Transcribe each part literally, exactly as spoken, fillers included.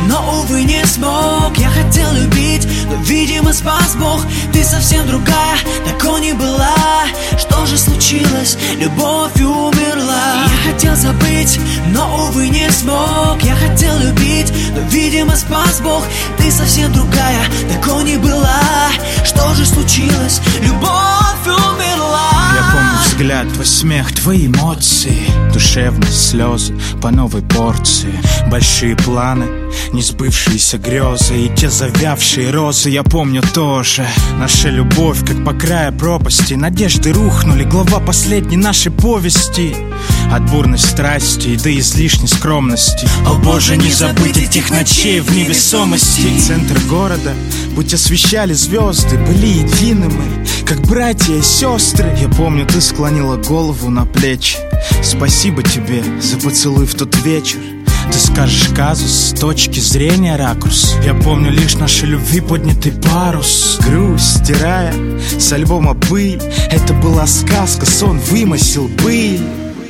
но, увы, не смог. Я хотел любить, но, видимо, спас Бог. Ты совсем другая, такой не была. Что же случилось? Любовь умерла. Я хотел забыть, но, увы, не смог. Я хотел любить, но, видимо, спас Бог. Ты совсем другая, такой не была. Что же случилось? Любовь умерла. Я помню взгляд, твой смех, твои эмоции, душевность, слезы по новой порции. Большие планы, несбывшиеся грезы и те завявшие розы. Я помню тоже наша любовь, как по краю пропасти. Надежды рухнули, глава последней нашей повести. От бурной страсти до излишней скромности. О боже, не забыть этих ночей в невесомости. Центр города, будь освещали звезды, были едины мы, как братья и сестры. Я помню, ты склонила голову на плечи. Спасибо тебе за поцелуй в тот вечер. Ты скажешь казус с точки зрения ракурс. Я помню лишь нашей любви поднятый парус. Грусть, стирая с альбома пыль. Это была сказка, сон вымысел быль.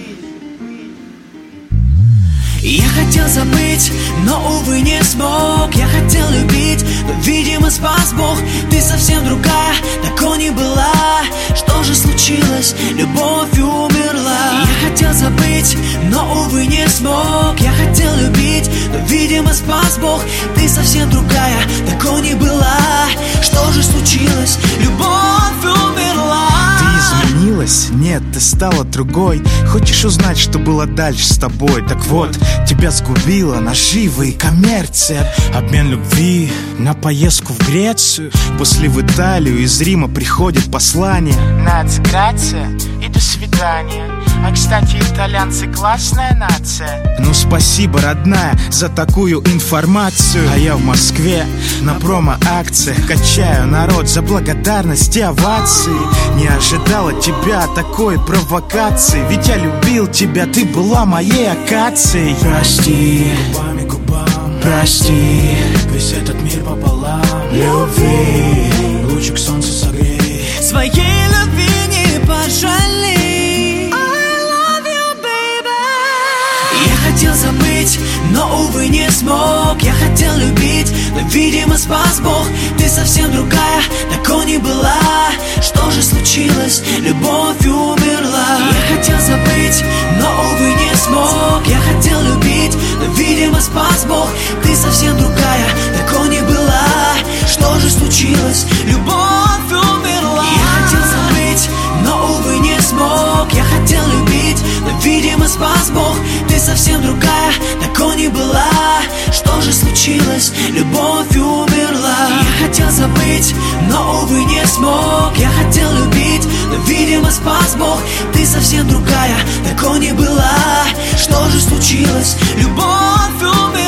Я хотел забыть, но, увы, не смог. Я хотел любить, но, видимо, спас Бог. Ты совсем другая, такой не была. Что же случилось? Любовь умерла. Я хотел забыть, но, увы, не смог. Я хотел любить, но, видимо, спас Бог. Ты совсем другая, такой не была. Что же случилось? Любовь умерла. Ты изменилась? Нет, ты стала другой. Хочешь узнать, что было дальше с тобой? Так вот, тебя сгубила наживы и коммерция. Обмен любви на поездку в Грецию. После в Италию из Рима приходит послание. Нация, грация и до свидания. А, кстати, итальянцы классная нация. Ну, спасибо, родная, за такую информацию. А я в Москве на промо-акциях качаю народ за благодарность и овации. Не ожидала тебя такой провокации. Ведь я любил тебя, ты была моей акацией. Прости, губами к губам, прости, весь этот мир пополам. Любви, лучик солнца согрей. Своей любви не пожалей. Я хотел забыть, но, увы, не смог. Я хотел любить, но, видимо, спас Бог. Ты совсем другая, такой не была. Что же случилось? Любовь умерла. Я хотел забыть, но, увы, не смог. Я хотел любить, но, видимо, спас Бог. Ты совсем другая, такой не была. Что же случилось? Любовь умерла. Я хотел забыть, но, увы, не смог. Я хотел любить, но, видимо, спас Бог. Ты совсем другая, такой не была. Что же случилось? Любовь умерла. Я хотел забыть, но, увы, не смог. Я хотел любить, но, видимо, спас Бог. Ты совсем другая, такой не была. Что же случилось? Любовь умерла.